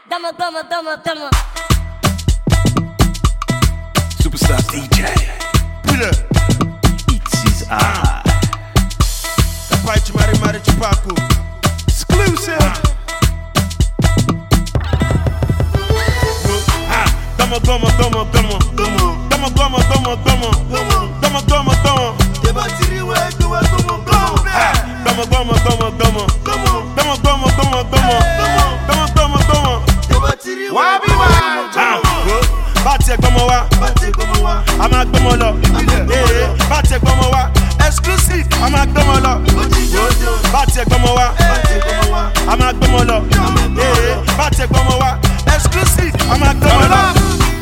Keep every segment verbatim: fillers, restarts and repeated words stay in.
Dama, dama, dama, dama. Superstar D J. Pula. It's I. Pai de Mari Mari de Paco. Exclusive. Dama, dama, dama, dama. Dama, dama, dama, dama. Dama, dama, dama. Debatiri we do we do mo go. Dama, dama, dama, dama. Dama, dama, dama, dama. Dama, dama, dama. Debatiri we Wabi do wa. we do mo go. Bati ẹ̀gbọ́n wa. Bati ẹ̀gbọ́n wa. A máa gbé wọn lọ. Bati ẹ̀gbọ́n wa. Exclusive. A máa gbé wọn lọ. Bati ẹ̀gbọ́n wa. Bati ẹ̀gbọ́n wa. A máa gbé wọn lọ. Bati ẹ̀gbọ́n wa. Exclusive. A máa gbé wọn lọ.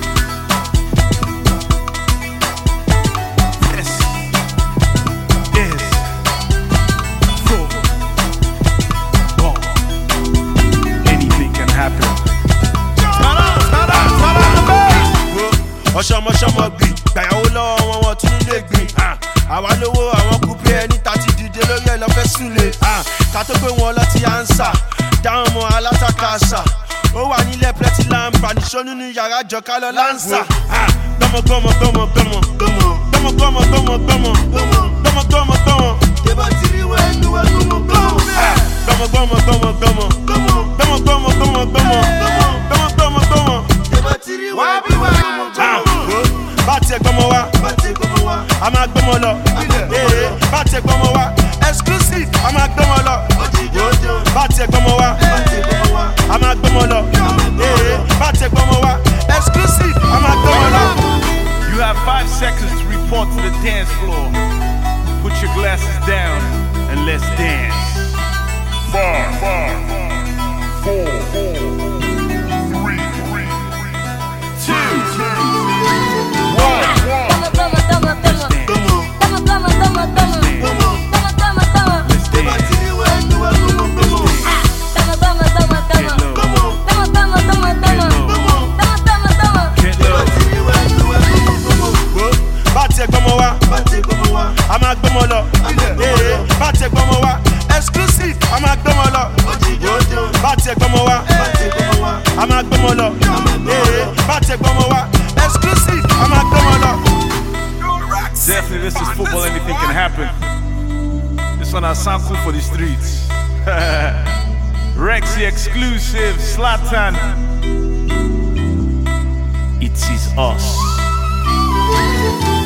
This is football. Anything can happen. Ọ̀ṣọ́mọṣọ́mọ gbìn gbàyàwó lọ́wọ́ wọn wọn tún nílé gbìn. Àwa lówó àwọn kúpé ẹni tá ti dìde lórí ẹ̀ lọ́fẹ́ súnlé. Ká tó gbé wọn lọ ti ànsà dáhùn mọ́ alátakàṣà. Ó wà nílẹ̀ plẹ́tì láǹbà níṣó nínú yàrá jọ̀ká lọ láǹsà. Gbọ́mọgbọ́mọ gbọ́mọ gbọ́mọ gbọ́mọ gbọ́mọ gbọ́mọ gbọ́mọ gbọ́mọ gbọ́mọ. Debatiri we do we do mo go. Gbọ́mọgbọ́mọ gbọ́mọ gbọ́mọ gbọ́mọ gbọ́mọ gbọ́mọ gbọ́mọ gbọ́mọ gbọ́mọ. Debatiri we do we do mo go. Bati ẹ̀gbọ́n wa. Bati ẹ̀gbọ́n wa. A máa gbé wọn lọ. Bati ẹ̀gbọ́n wa. Exclusive. A máa gbé wọn lọ. Bati ẹ̀gbọ́n wa. Bati ẹ̀gbọ́n wa. A máa gbé wọn lọ. Bati ẹ̀gbọ́n wa. Exclusive. A máa gbé wọn lọ. You have five seconds to report to the dance floor. Put your glasses down and let's dance. Five, five, four, four, three, three, two, two, one, one. Dama, dama, dama, dama. Dama, dama, dama, dama. Dama, dama, dama. Let's dance. Debatiri we do we do mo go. Dama, dama, dama, dama. Get low. Dama, dama, dama, dama. Dama, dama, dama. Get low. Debatiri we do we do mo go. Bati ẹ̀gbọ́n wa. Bati ẹ̀gbọ́n wa. A máa gbé wọn lọ. Bati ẹ̀gbọ́n wa. Exclusive. A máa gbé wọn lọ. Bati ẹ̀gbọ́n wa. Bati ẹ̀gbọ́n wa. A máa gbé wọn lọ. Bati ẹ̀gbọ́n wa. Exclusive. A máa gbé wọn lọ. Definitely, this is football. Anything can happen. This one has sound cool for the streets. Rexy exclusive, Zlatan. It is us.